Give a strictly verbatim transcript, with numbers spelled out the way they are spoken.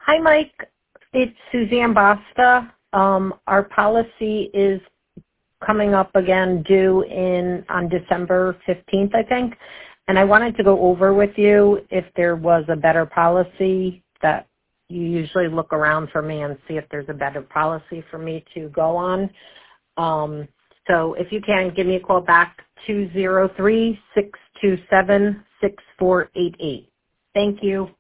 Hi, Mike. It's Suzanne Basta. Um, our policy is coming up again due in on December fifteenth, I think. And I wanted to go over with you if there was a better policy that you usually look around for me and see if there's a better policy for me to go on. Um, so if you can, give me a call back, two zero three, six two seven, six four eight eight. Thank you.